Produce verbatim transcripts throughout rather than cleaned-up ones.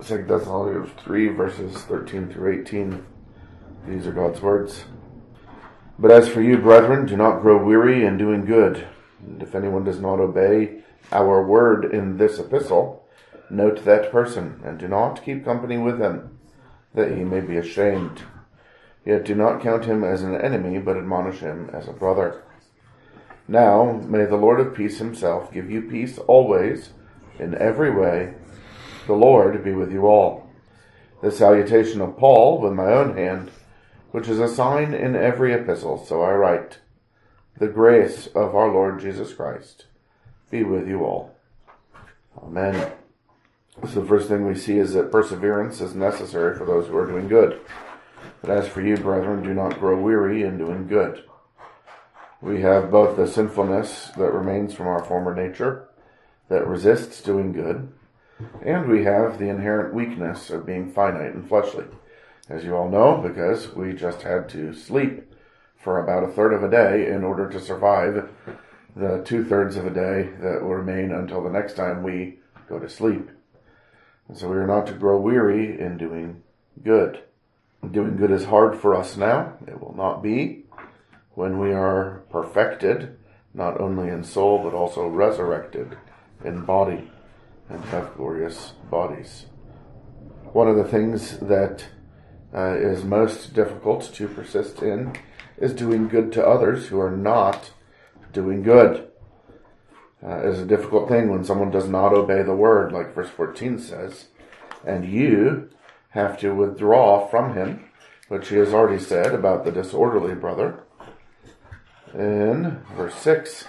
Second Thessalonians three, verses thirteen through eighteen. These are God's words. But as for you, brethren, do not grow weary in doing good. And if anyone does not obey our word in this epistle, note that person, and do not keep company with him, that he may be ashamed. Yet do not count him as an enemy, but admonish him as a brother. Now may the Lord of peace himself give you peace always, in every way. The Lord be with you all. The salutation of Paul with my own hand, which is a sign in every epistle, so I write. The grace of our Lord Jesus Christ be with you all. Amen. So the first thing we see is that perseverance is necessary for those who are doing good. But as for you, brethren, do not grow weary in doing good. We have both the sinfulness that remains from our former nature, that resists doing good, and we have the inherent weakness of being finite and fleshly. As you all know, because we just had to sleep for about a third of a day in order to survive the two-thirds of a day that will remain until the next time we go to sleep. And so we are not to grow weary in doing good. Doing good is hard for us now. It will not be when we are perfected, not only in soul, but also resurrected in body and have glorious bodies. One of the things that uh, is most difficult to persist in is doing good to others who are not doing good. Uh, it is a difficult thing when someone does not obey the word, like verse fourteen says, and you have to withdraw from him, which he has already said about the disorderly brother in verse six.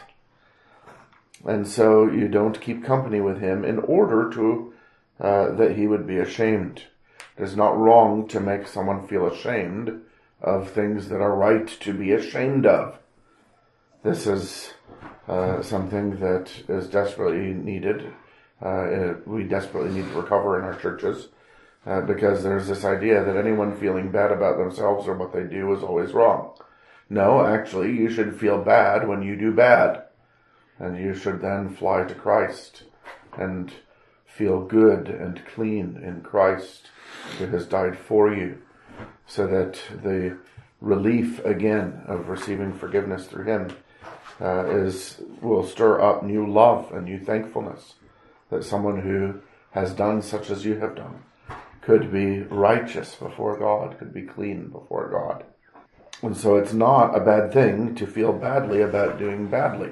And so you don't keep company with him in order to uh, that he would be ashamed. It is not wrong to make someone feel ashamed of things that are right to be ashamed of. This is uh, something that is desperately needed. Uh, we desperately need to recover in our churches uh, because there's this idea that anyone feeling bad about themselves or what they do is always wrong. No, actually, you should feel bad when you do bad. And you should then fly to Christ and feel good and clean in Christ who has died for you, so that the relief again of receiving forgiveness through him uh, is will stir up new love and new thankfulness, that someone who has done such as you have done could be righteous before God, could be clean before God. And so it's not a bad thing to feel badly about doing badly.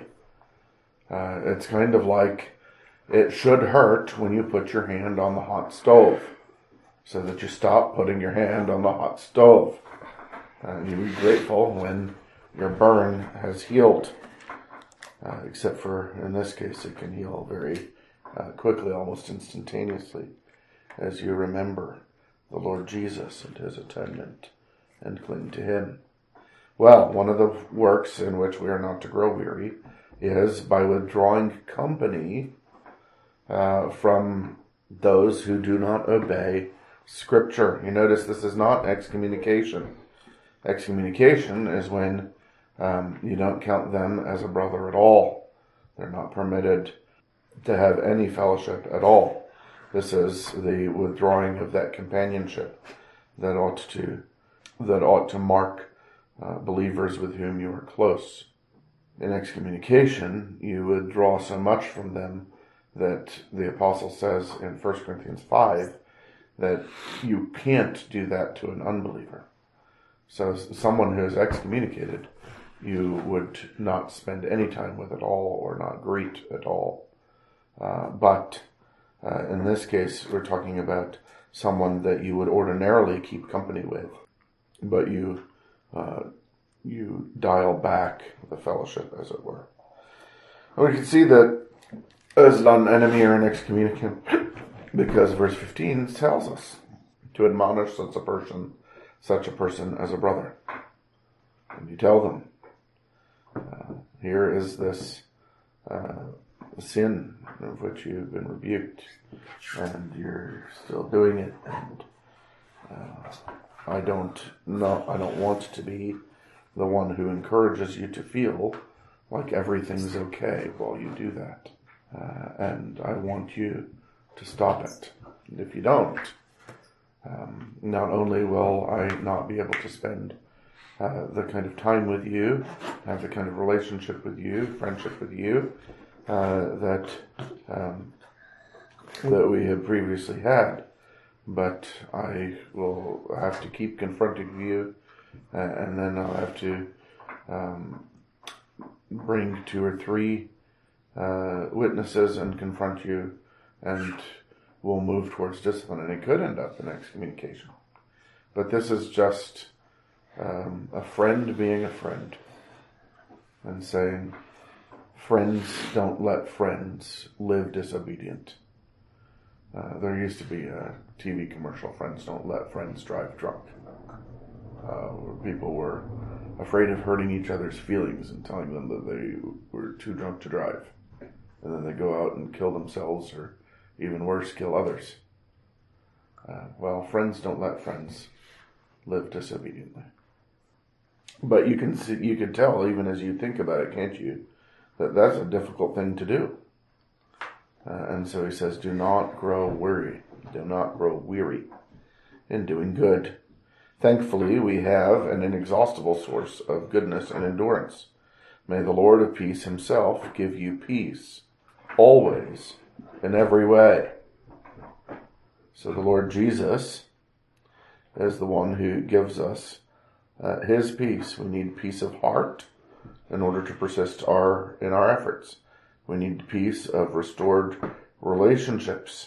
Uh, it's kind of like it should hurt when you put your hand on the hot stove, so that you stop putting your hand on the hot stove. Uh, you be grateful when your burn has healed, uh, except for in this case it can heal very uh, quickly, almost instantaneously, as you remember the Lord Jesus and his atonement and cling to him. Well, one of the works in which we are not to grow weary is by withdrawing company uh, from those who do not obey Scripture. You notice this is not excommunication. Excommunication is when um, you don't count them as a brother at all. They're not permitted to have any fellowship at all. This is the withdrawing of that companionship that ought to that ought to mark uh, believers with whom you are close. In excommunication, you withdraw so much from them that the apostle says in First Corinthians five that you can't do that to an unbeliever. So someone who is excommunicated, you would not spend any time with at all or not greet at all. Uh, but uh, in this case, we're talking about someone that you would ordinarily keep company with, but you uh, you dial back the fellowship, as it were. And we can see that as not an enemy or an excommunicant, because verse fifteen tells us to admonish such a person, such a person as a brother. And you tell them, uh, here is this uh, sin of which you've been rebuked, and you're still doing it, and uh, I don't know, I don't want to be the one who encourages you to feel like everything's okay while you do that. Uh, and I want you to stop it. And if you don't, um, not only will I not be able to spend uh, the kind of time with you, have the kind of relationship with you, friendship with you, uh, that um, that we had previously had, but I will have to keep confronting you, uh, and then I'll have to um, bring two or three uh, witnesses and confront you, and we'll move towards discipline, and it could end up in excommunication. But this is just um, a friend being a friend and saying, friends don't let friends live disobedient. Uh, there used to be a T V commercial, friends don't let friends drive drunk. Uh, where people were afraid of hurting each other's feelings and telling them that they were too drunk to drive. And then they go out and kill themselves, or even worse, kill others. Uh, well, friends don't let friends live disobediently. But you can see, you can tell, even as you think about it, can't you, that that's a difficult thing to do. Uh, and so he says, do not grow weary. Do not grow weary in doing good. Thankfully, we have an inexhaustible source of goodness and endurance. May the Lord of peace himself give you peace, always, in every way. So the Lord Jesus is the one who gives us uh, his peace. We need peace of heart in order to persist our in our efforts. We need peace of restored relationships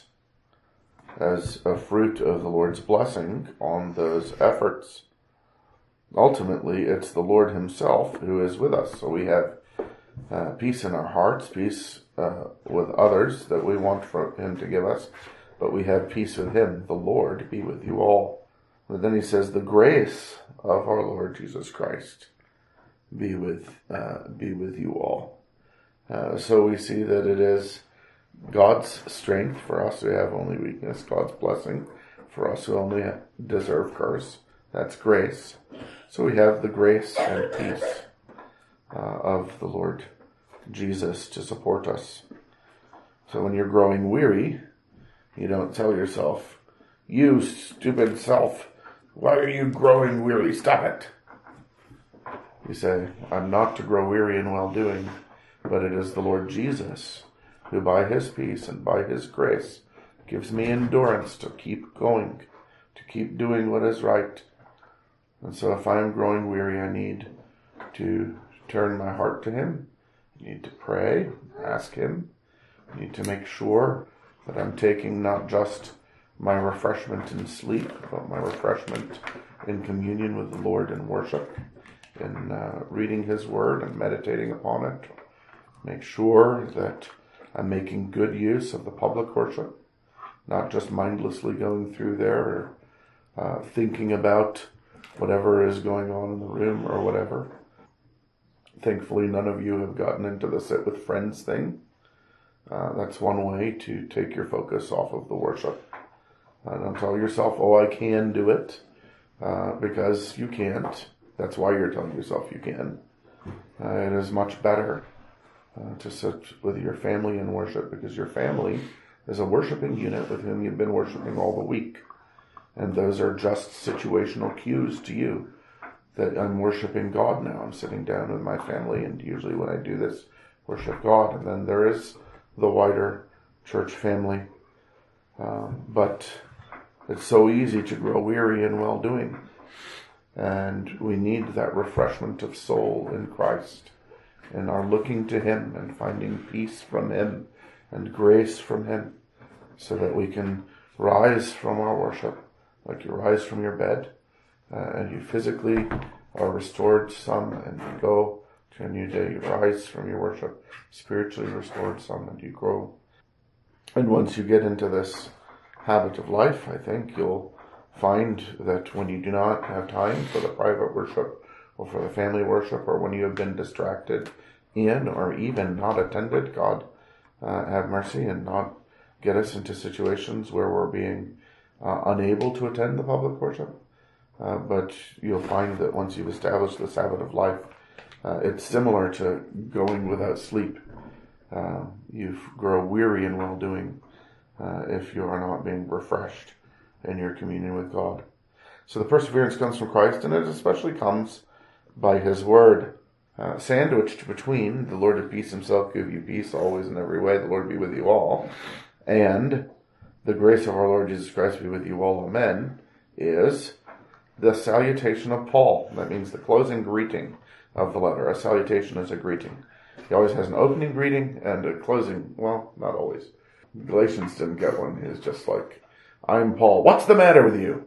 as a fruit of the Lord's blessing on those efforts. Ultimately, it's the Lord himself who is with us. So we have uh, peace in our hearts, peace uh, with others that we want for him to give us, but we have peace with him. The Lord be with you all. But then he says, the grace of our Lord Jesus Christ be with uh, be with you all. Uh, so we see that it is God's strength for us who have only weakness, God's blessing for us who only deserve curse. That's grace. So we have the grace and peace uh, of the Lord Jesus to support us. So when you're growing weary, you don't tell yourself, you stupid self, why are you growing weary? Stop it. You say, I'm not to grow weary in well-doing, but it is the Lord Jesus who by his peace and by his grace gives me endurance to keep going, to keep doing what is right. And so if I am growing weary, I need to turn my heart to him. I need to pray, ask him. I need to make sure that I'm taking not just my refreshment in sleep, but my refreshment in communion with the Lord in worship, in uh, reading his word and meditating upon it. Make sure that I'm making good use of the public worship, not just mindlessly going through there or uh, thinking about whatever is going on in the room or whatever. Thankfully, none of you have gotten into the sit with friends thing. Uh, that's one way to take your focus off of the worship. Uh, don't tell yourself, oh, I can do it, uh, because you can't. That's why you're telling yourself you can. Uh, it is much better uh, to sit with your family and worship, because your family is a worshiping unit with whom you've been worshiping all the week. And those are just situational cues to you that I'm worshiping God now. I'm sitting down with my family, and usually when I do this, worship God. And then there is the wider church family. Um, but it's so easy to grow weary in well-doing. And we need that refreshment of soul in Christ, and are looking to him and finding peace from him and grace from him, so that we can rise from our worship like you rise from your bed, uh, and you physically are restored some, and you go to a new day. You rise from your worship, spiritually restored some, and you grow. And once you get into this habit of life, I think you'll find that when you do not have time for the private worship or for the family worship, or when you have been distracted in or even not attended, God uh, have mercy and not get us into situations where we're being uh, unable to attend the public worship. Uh, but you'll find that once you've established this habit of life, uh, it's similar to going without sleep. Uh, you grow weary in well-doing, uh, if you are not being refreshed in your communion with God. So the perseverance comes from Christ, and it especially comes by His Word. Uh, sandwiched between the Lord of peace Himself give you peace always and every way, the Lord be with you all, and the grace of our Lord Jesus Christ be with you all, amen, is the salutation of Paul. That means the closing greeting of the letter. A salutation is a greeting. He always has an opening greeting and a closing, well, not always. Galatians didn't get one. He was just like, I'm Paul. What's the matter with you?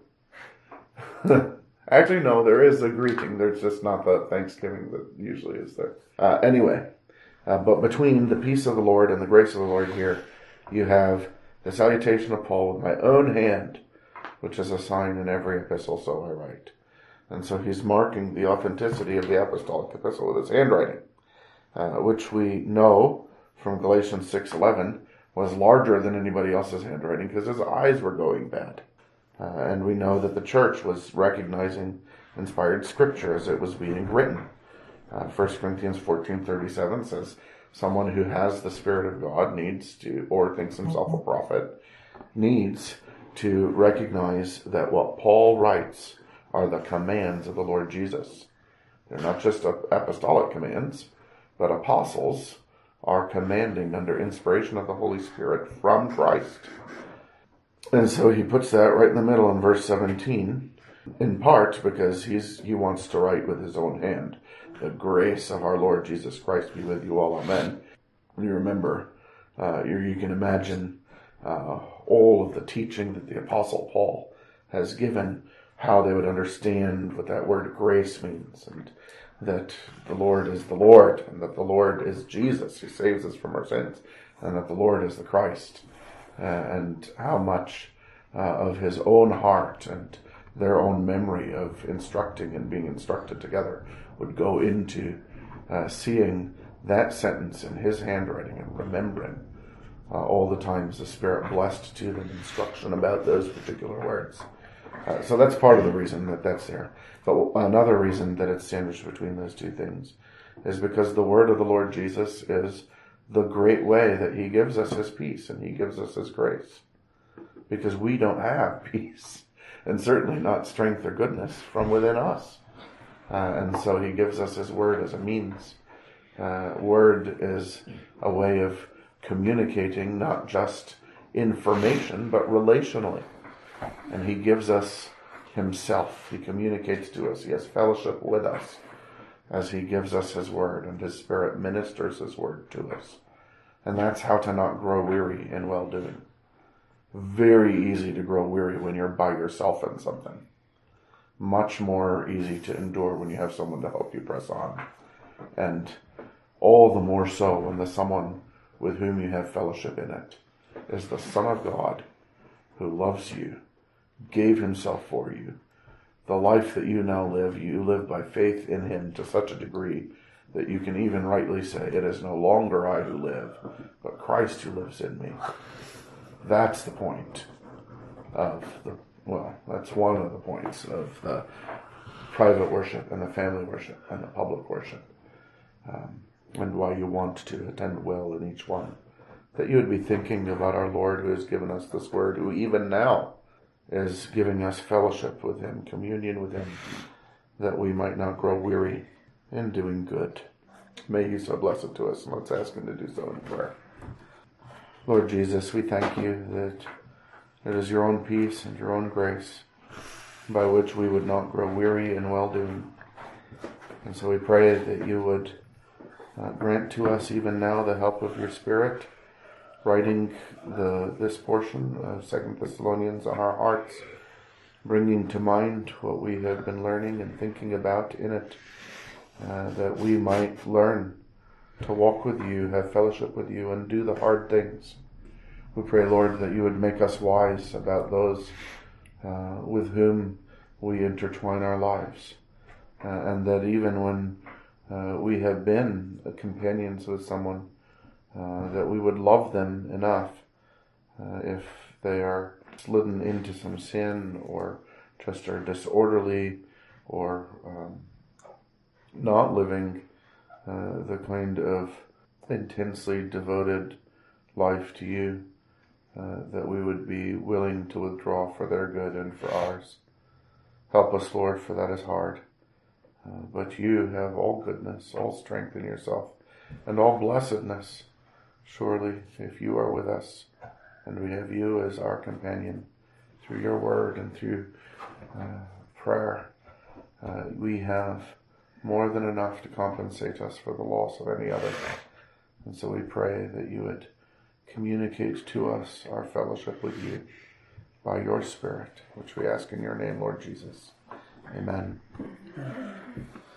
Actually, no, there is a greeting. There's just not the thanksgiving that usually is there. Uh, anyway, uh, but between the peace of the Lord and the grace of the Lord here, you have the salutation of Paul with my own hand, which is a sign in every epistle, so I write. And so he's marking the authenticity of the apostolic epistle with his handwriting, uh, which we know from Galatians six eleven was larger than anybody else's handwriting because his eyes were going bad. Uh, and we know that the church was recognizing inspired scripture as it was being written. Uh, First Corinthians fourteen thirty-seven says, someone who has the Spirit of God needs to, or thinks himself a prophet, needs to recognize that what Paul writes are the commands of the Lord Jesus. They're not just apostolic commands, but apostles are commanding under inspiration of the Holy Spirit from Christ. And so he puts that right in the middle in verse seventeen, in part because he's he wants to write with his own hand. The grace of our Lord Jesus Christ be with you all, amen. You remember, uh, you, you can imagine uh, all of the teaching that the Apostle Paul has given, how they would understand what that word grace means, and that the Lord is the Lord, and that the Lord is Jesus who saves us from our sins, and that the Lord is the Christ. Uh, and how much uh, of his own heart and their own memory of instructing and being instructed together would go into uh, seeing that sentence in his handwriting and remembering uh, all the times the Spirit blessed to them instruction about those particular words. Uh, so that's part of the reason that that's there. But another reason that it's sandwiched between those two things is because the word of the Lord Jesus is the great way that he gives us his peace and he gives us his grace. Because we don't have peace, and certainly not strength or goodness from within us. Uh, and so he gives us his word as a means. Uh, word is a way of communicating not just information, but relationally. And he gives us himself. He communicates to us. He has fellowship with us as he gives us his word, and his Spirit ministers his word to us. And that's how to not grow weary in well-doing. Very easy to grow weary when you're by yourself in something. Much more easy to endure when you have someone to help you press on. And all the more so when the someone with whom you have fellowship in it is the Son of God who loves you, gave himself for you. The life that you now live, you live by faith in him to such a degree that you can even rightly say, it is no longer I who live, but Christ who lives in me. That's the point of the, well, that's one of the points of the private worship and the family worship and the public worship. Um, and why you want to attend well in each one. That you would be thinking about our Lord who has given us this word, who even now is giving us fellowship with him, communion with him, that we might not grow weary in doing good. May he so bless it to us, and let's ask him to do so in prayer. Lord Jesus, we thank you that it is your own peace and your own grace by which we would not grow weary in well-doing. And so we pray that you would uh, grant to us even now the help of your Spirit, writing the this portion of Second Thessalonians on our hearts, bringing to mind what we have been learning and thinking about in it, uh, that we might learn to walk with you, have fellowship with you, and do the hard things. We pray, Lord, that you would make us wise about those uh, with whom we intertwine our lives, uh, and that even when uh, we have been companions with someone, Uh, that we would love them enough uh, if they are slidden into some sin or just are disorderly or um, not living uh, the kind of intensely devoted life to you uh, that we would be willing to withdraw for their good and for ours. Help us, Lord, for that is hard. Uh, but you have all goodness, all strength in yourself, and all blessedness. Surely, if you are with us, and we have you as our companion through your word and through uh, prayer, uh, we have more than enough to compensate us for the loss of any other. And so we pray that you would communicate to us our fellowship with you by your Spirit, which we ask in your name, Lord Jesus. Amen.